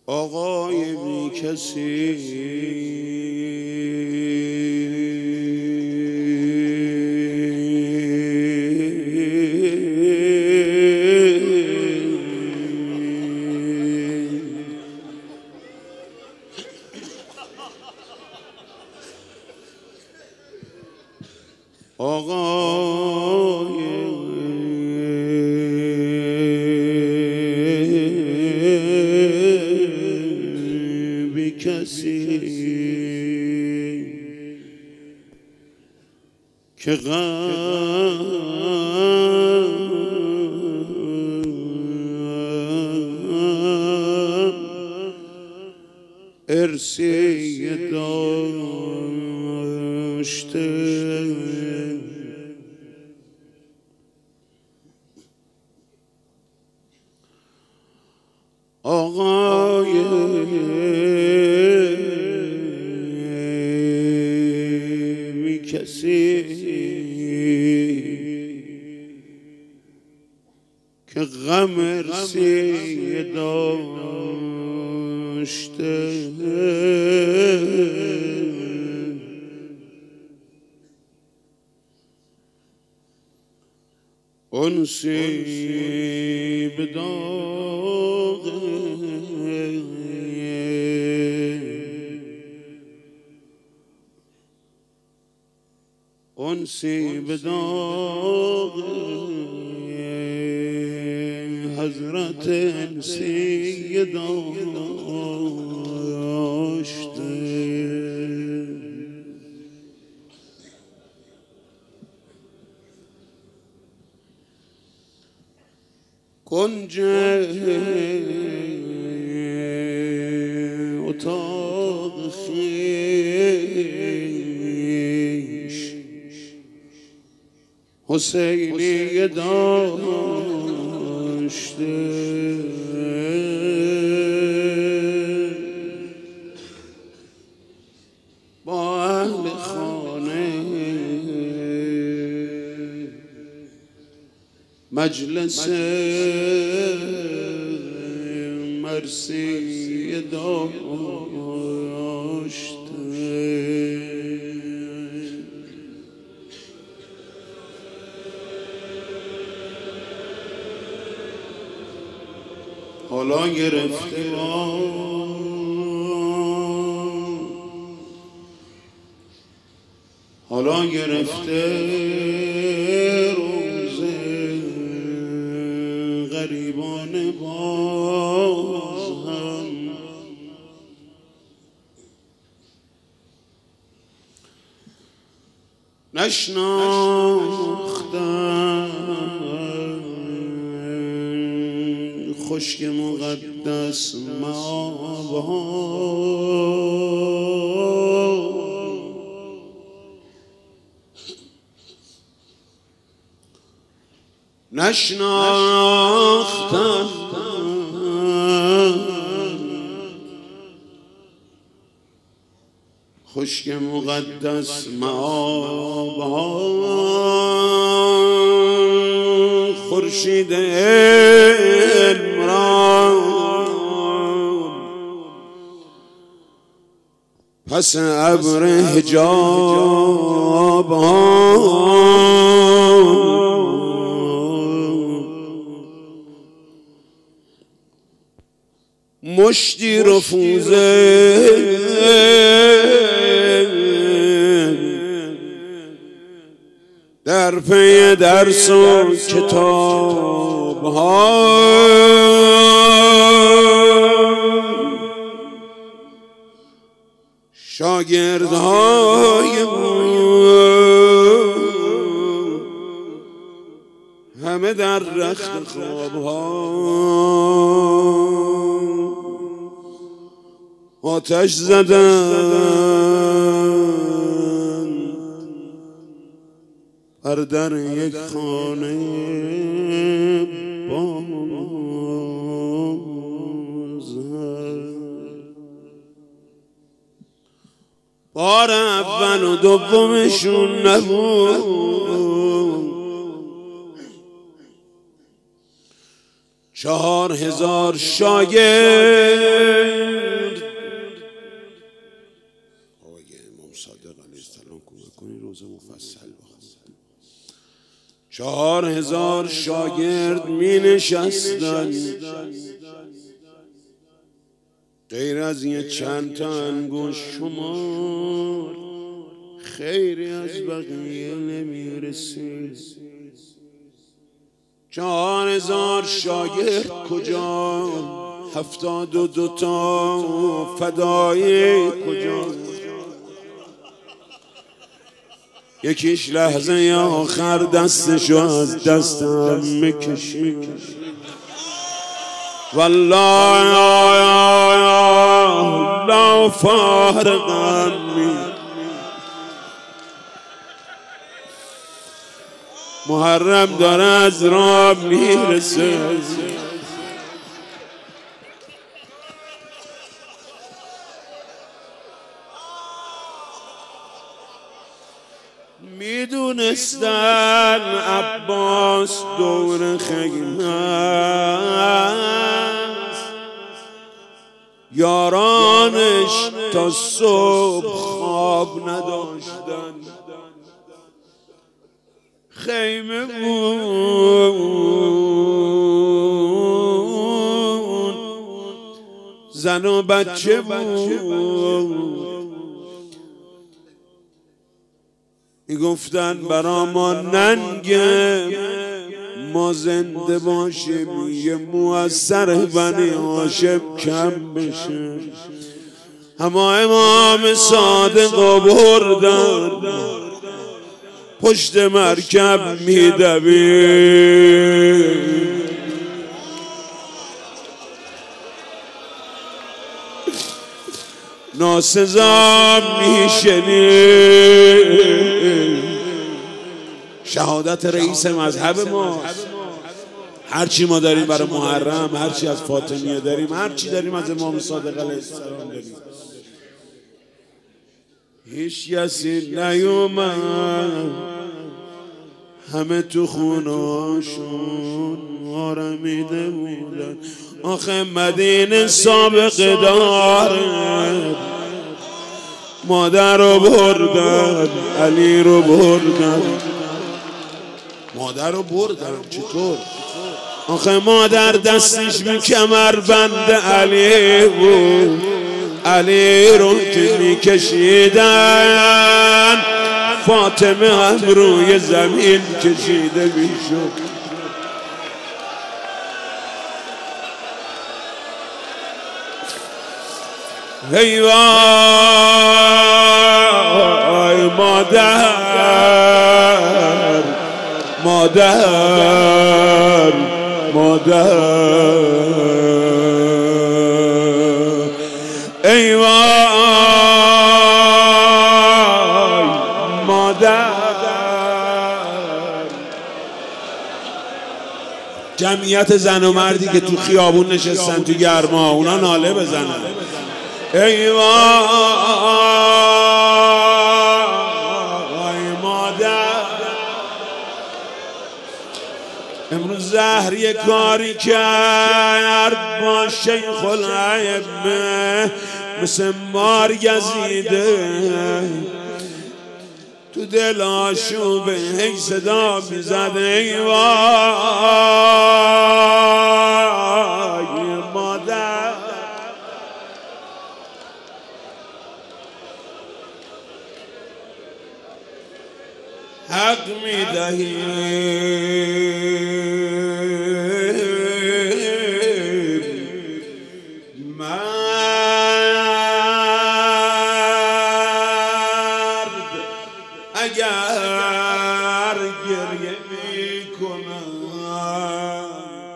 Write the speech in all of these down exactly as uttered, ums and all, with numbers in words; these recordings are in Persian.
آقای بی کسی آقای بی کسی که غم ارسی داشته آقای بی کسی که غم ارسی داشته انسی به داغ انسی به داغ حضرت انسی داشته کنج اتاق خویش حسینی داشته با اهل خانه مجلس مرسی داشته حالا گرفته حالا گرفته روز غریبان باز هم نشناختم خشک مقدس مآبها نشناختم خشک مقدس مآبها خورشید علم را پس ابر حجاب مشتی رفوزه در پی درس و کتاب ها شاگردهای همه در رخت خواب ها آتش زدن بر در یک خانه باز بار اول و دومشون نبود، چهار هزار شاگرد صادق علیه السلام کمک کنی روزه مفصل بخونم. چهار هزار شاگرد می نشستن، غیر از یه چند تا انگشت شمار خیری از بقیه نمی رسید. چهار هزار شاگرد کجا؟ هفتاد و دو تا فدایی کجا؟ یکیش لحظه آخر دستشو از دستم میکشید. والله لا فارقم. محرم داره از راه میرسه، میدونستن عباس دور خیمه است، یارانش تا صبح خواب نداشتن. خیمه بود، زن و بچه بود. میگفتن برا ما ننگه ما زنده باشیم، یه مو از سر بنی هاشم کم بشه. اما امام صادق بردن پشت مرکب میدوید. ناسزا میشنید. شهادت رئیس مذهب ما، هرچی ما داریم برای محرم، هرچی از فاطمیه داریم، هرچی داریم از امام صادق علیه السلام داریم. هیچ کسی نیومد، همه تو خونهاشون آرمیده بودن. آخه مدینه سابقه داره، مادر رو بردن، علی رو بردن. مادر رو بردن چطور؟ آخه مادر دستش به کمربند علی بود، علی رو که میکشیدن فاطمه هم روی زمین کشیده میشد. ای وای مادر مادر مادر، ای وای مادر. جمعیت زن و مردی که تو خیابون نشستن تو گرما، اونا ناله بزنن. ای وای مادر. امروز زهر یه کاری کرد با شیخ الائمه، مثل مار گزیده تو دل آشوب هی صدا میزد. ای وای مادر. حق میدهیم مرد اگر گریه میکنم.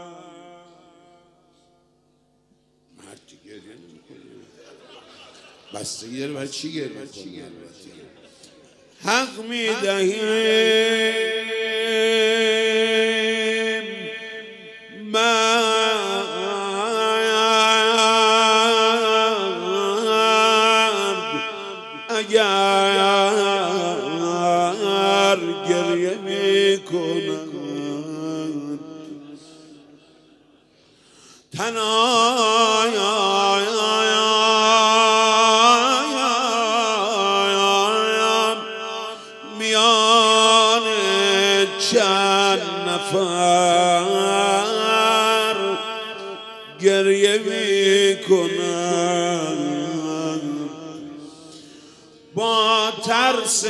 مرد گریه نمیکنه، بستگی داره برای چی گریه کنه. حق میدهیم مرد اگر گریه میکنند. تنها گریه میکنم با ترس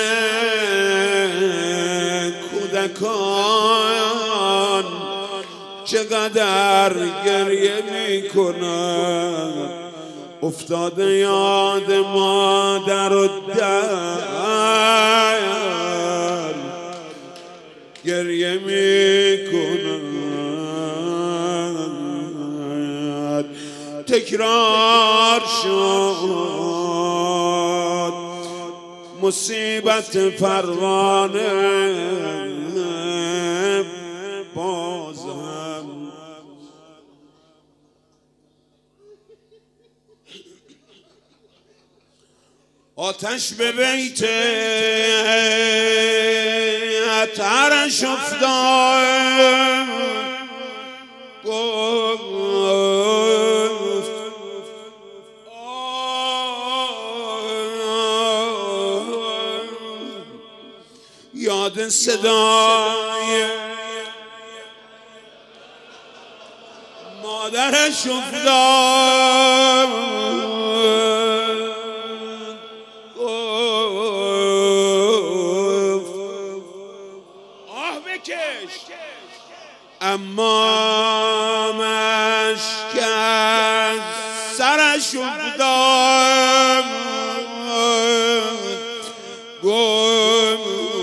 کودکان چقدر گریه میکنم افتاده یاد مادر و در گریه میکنم تکرار شد مصیبت پروانه بازم آتش به بیت عطرش افتاد گفت یاد صدای مادرش افتاد اما مشک از سرش افتاد گفت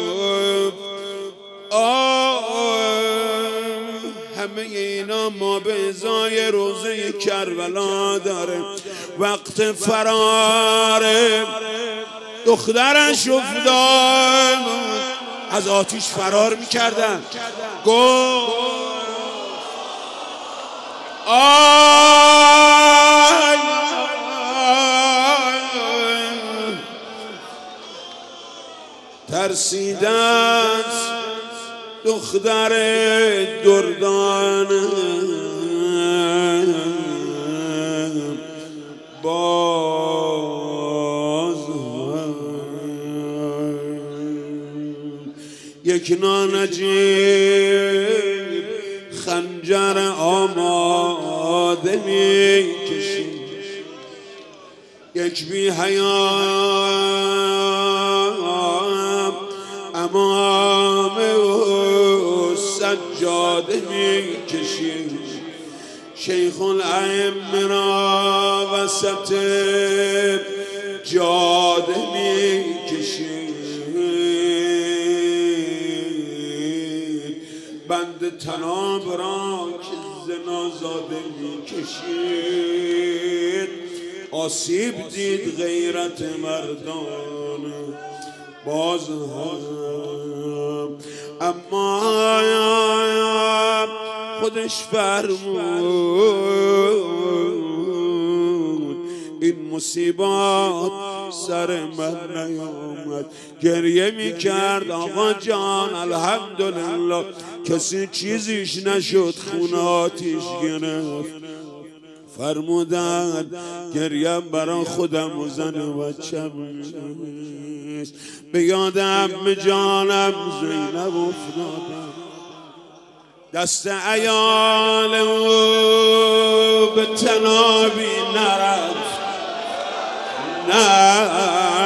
همه اینا ما به ازای روزه کربلا داره وقت فراره دخترش افتاد از آتیش فرار میکردن گفت آی ترسیده است دختر دردانه باز یک نانجیب خنجر آماده می کشید یک بی حیا امام او سجاده می کشید شیخ الائمه را وسط جاده می کشید بند تناب را که زنازاده می کشید آسیب دید غیرت مردان باز هم اما خودش فرمود این مصیبات سر من نیامد گریه میکرد آقا جان الحمدلله کسی چیزیش نشد خونه آتیش گرفت فرمودن گریم برا خودم و زن و بچم به یادم جانم زینب افتادم دست عیال او به تنابی نرفت نه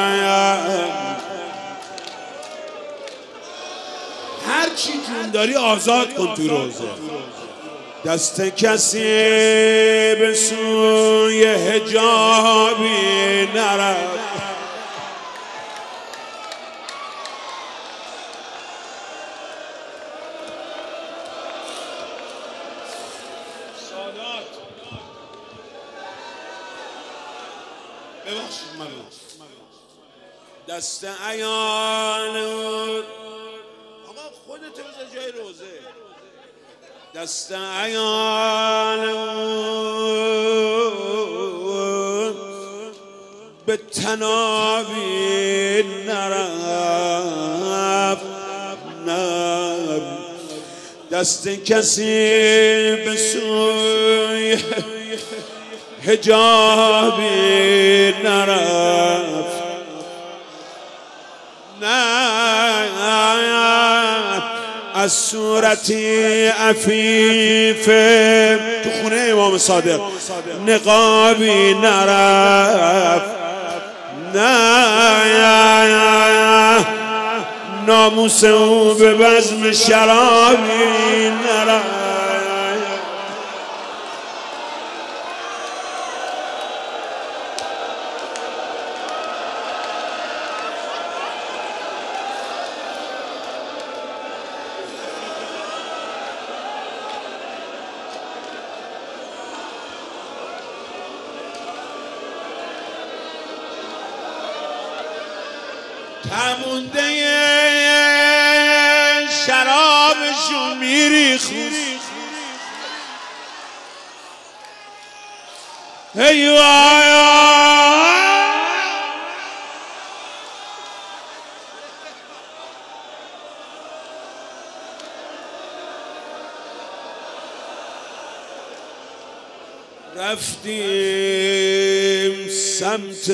هر چی جون داری آزاد کن تو روزه دست کسی به سوی حجابی نرفت ببخشید من دست عیال آقا خودت بذار جای روزه دست عیال به تنابی نرفت نه دست کسی به سوی حجابی نرفت نه از صورتی عفیفه تو خونه امام صادق نقابی نرفت، نه ناموس او به بزم شرابی نرفت. تمونده شرابشون میریخت، ای وای رفتیم سمت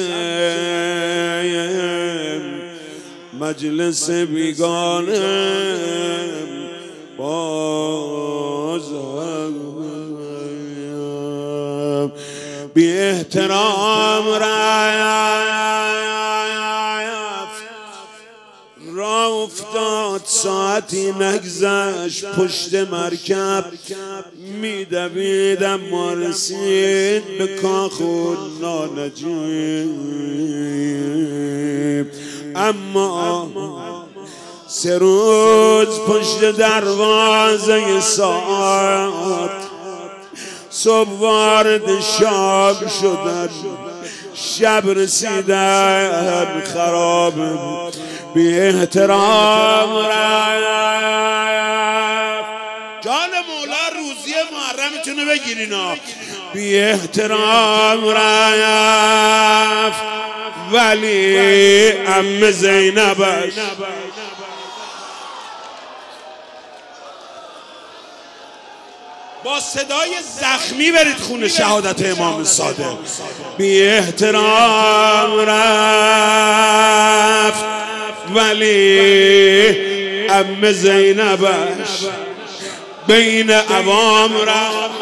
مجلس بیگانه، باز بی احترام رفت، را افتاد ساعتی نگذشت، پشت مرکب میدویدم ما رسید به کاخ و نانجیب. اما سه روز پشت دروازه ساعت صبح وارد شام شدن، شب رسیدن خراب بی احترام رفت. جان مولا روزی محرمتونو بگیرینا. بی احترام رفت ولی ام زینبش با صدای زخمی برید خونه شهادت امام صادق. بی احترام رفت ولی ام زینبش بین عوام رفت.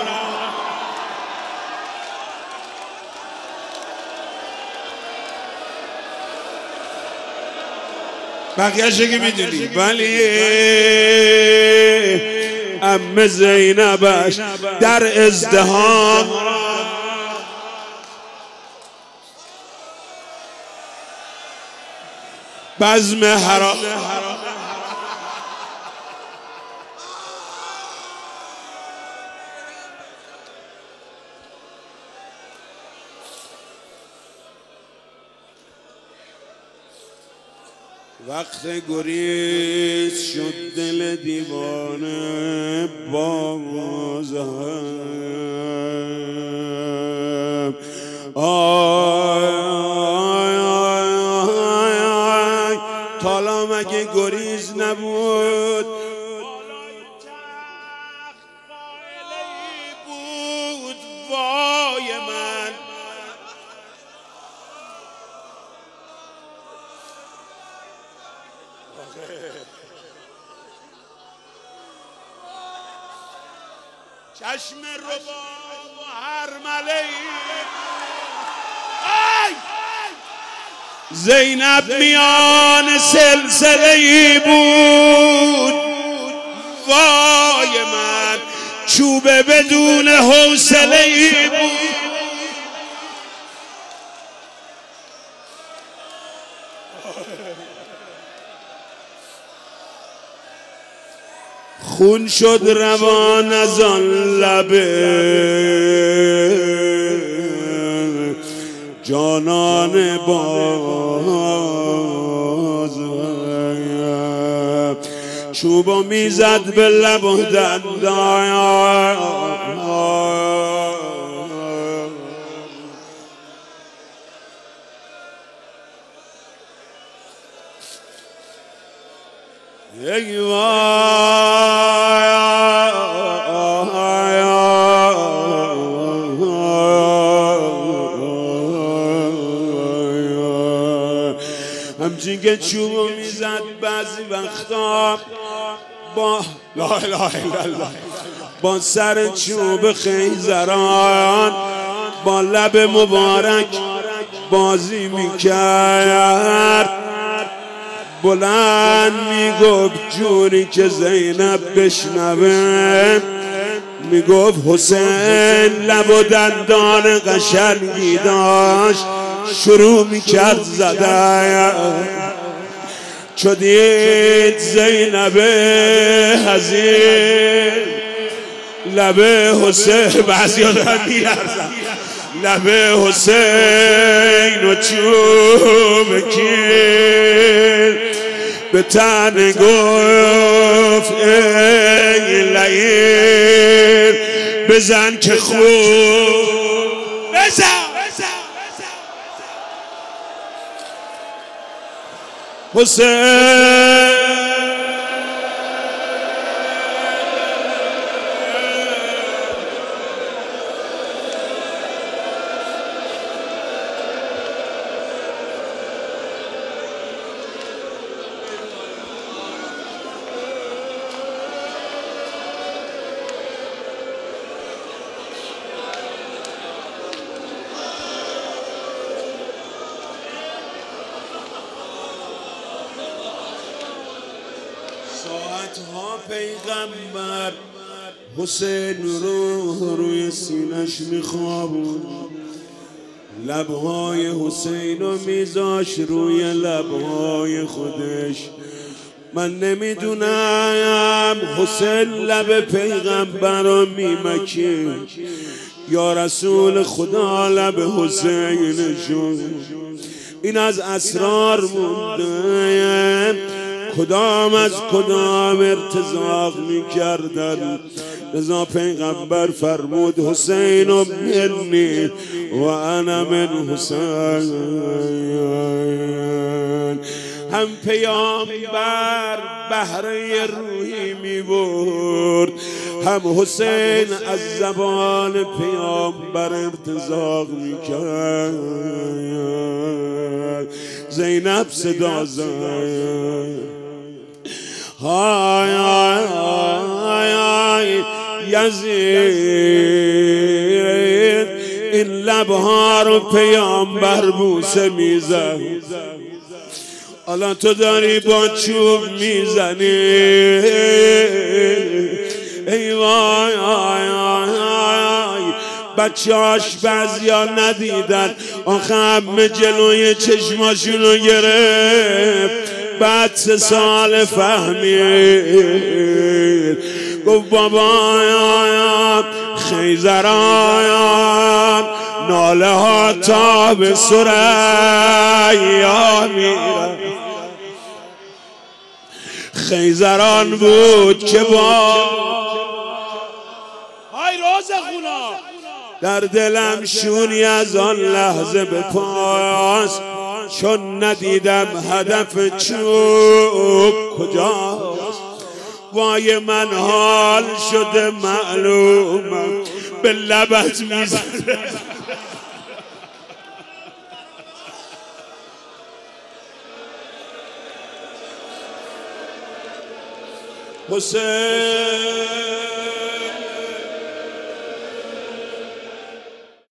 بقیه‌اش که میدونی، ولی ام زینبش در ازدحام بزم حرام وقت گریز شد دل دیوانه باز هم. آی آی آی آی تالا مگه گریز نبود، بود وای من. چشم ربا و هر ملئی زینب میان سلسله‌ای بود، وای من چوبه بدون حوصله‌ای بود. خون شد روان از آن لبه جانان باز، چوبو میزد به لب و دندان. ای همچین که چوبو میزد بعضی وقتا با لا اله الا الله. با سر چوب خیزران با لب مبارک بازی میکرد، بلند میگفت جوری که زینب بشنوه، میگفت حسین لب و دندان قشنگی داشت، شروع میکرد زدن. چو دید زینب حزین لب حسین، بعضی ها دارن میلرزن، لب حسین و چوبکین به تن گفت ای لعین بزن که خوب بزن حسین. ساعتها پیغمبر حسین رو روی سینش میخوابون، لبهای حسین رو میذاش روی لبهای خودش. من نمیدونم حسین لب پیغمبر رو میمکه یا رسول خدا لب حسین شد. این از اسرار مونده، کدام از کدام ارتزاق میکردن. لذا پیغمبر فرمود حسین منی و انا من حسین. هم پیامبر بهره روحی میبرد، هم حسین از زبان پیامبر ارتزاق میکرد. زینب صدا زد های های های های یزید، این لبها رو پیامبر بوسه میزن، الان تو داری با چوب میزنی. ای وای آی آی آی، بچه هاش بعضیا ندیدن، آخه همه جلوی چشماشونو گرفت. بعد سه سال فهمید، گفت بابا خیزران ناله ها تا به ثریا میرن. خیزران بود که با های روز خونا در دلم شونی از آن لحظه به پاس، چون ندیدم هدف چوب کجاست. وای من حال شده معلومم به لبت میزنه. حسین